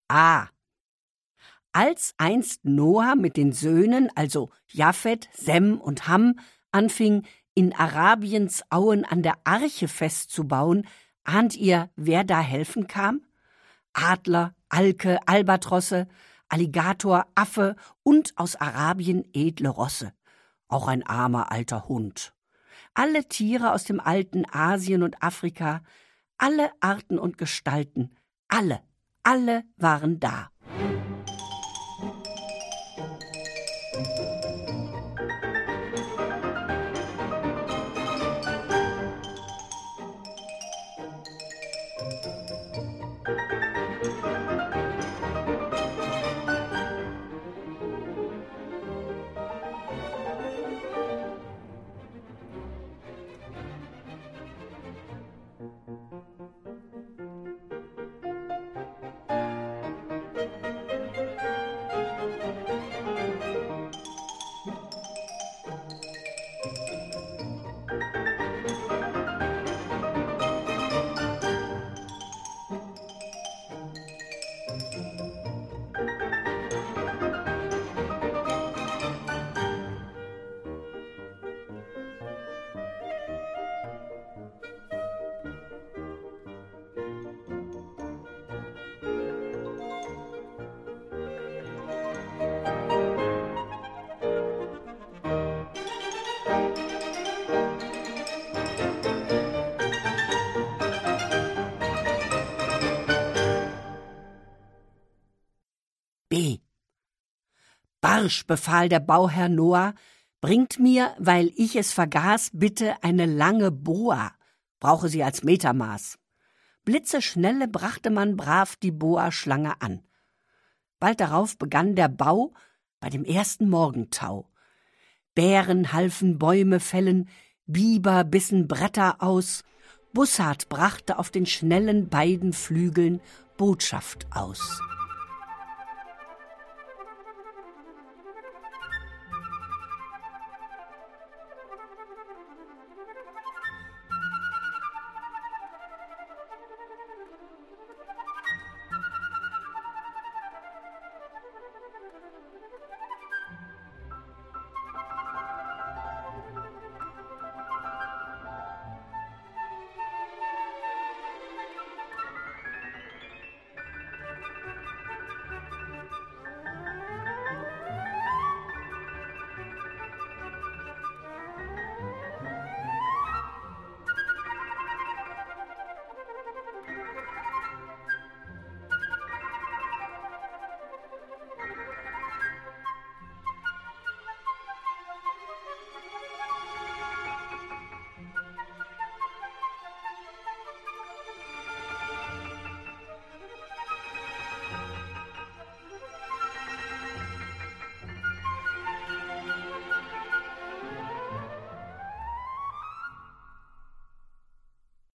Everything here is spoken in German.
A. Als einst Noah mit den Söhnen, also Japhet, Sem und Ham, anfing, in Arabiens Auen an der Arche festzubauen, ahnt ihr, wer da helfen kam? Adler, Alke, Albatrosse, Alligator, Affe und aus Arabien edle Rosse. Auch ein armer alter Hund. Alle Tiere aus dem alten Asien und Afrika, alle Arten und Gestalten, alle waren da. B. Barsch, befahl der Bauherr Noah, bringt mir, weil ich es vergaß, bitte eine lange Boa, brauche sie als Metermaß. Blitzeschnelle brachte man brav die Boa-Schlange an. Bald darauf begann der Bau bei dem ersten Morgentau. Bären halfen Bäume fällen, Biber bissen Bretter aus, Bussard brachte auf den schnellen beiden Flügeln Botschaft aus.